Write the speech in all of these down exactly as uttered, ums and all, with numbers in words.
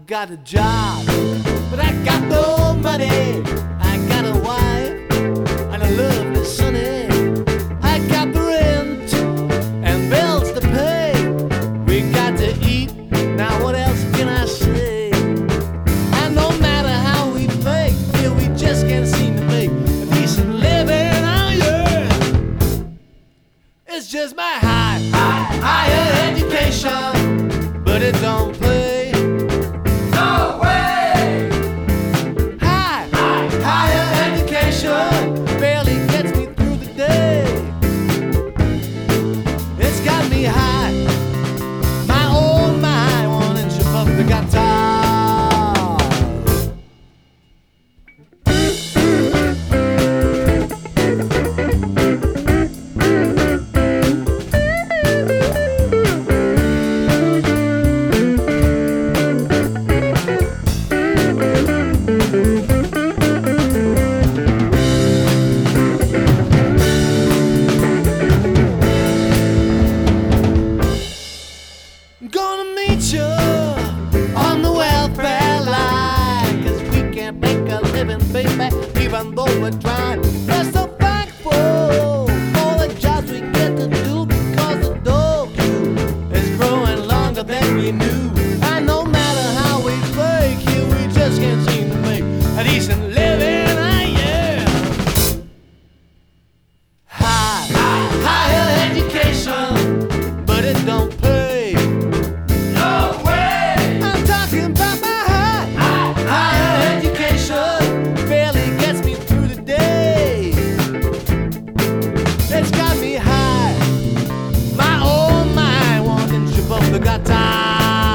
I've got a job, but I got no money. I got a wife and a lovely sonny. I got the rent and bills to pay. We got to eat, now what else can I say? And no matter how we fake, yeah, we just can't seem to make a decent living. Oh yeah, it's just my high, high, higher education, but it don't pay. Barely gets me through the day. It's got me high, my own mind, one inch above the guitar. Gonna meet you on the welfare line, 'cause we can't make a living, baby, even though we're trying. We're so thankful for the jobs we get to do, because the dog queue is growing longer than we knew. And no matter how we fake here, we just can't seem to make a decent living. Ah, yeah. High, high, higher education, but it don't pay. It's got me high, my own mind, one inch above the guitar.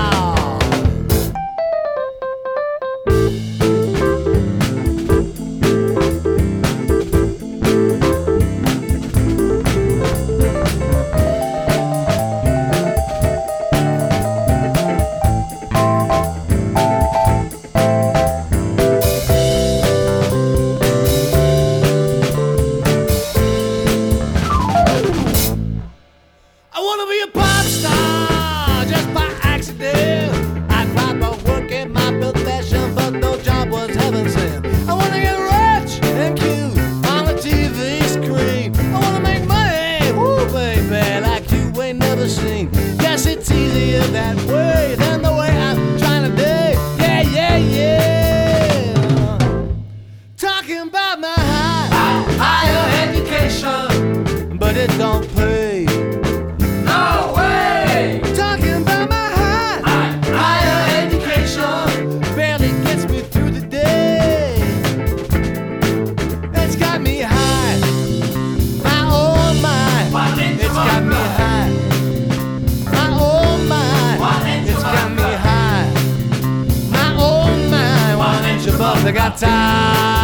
I wanna be a pop star just by accident. I tried to work in my profession, but no job was heaven sent. I wanna get rich and cute on the T V screen. I wanna make money, woo baby, like you ain't never seen. Yes, it's easier that way than the way I'm trying to do. Yeah, yeah, yeah. Talking about my high, high higher education, but it don't pay. Above the guitar.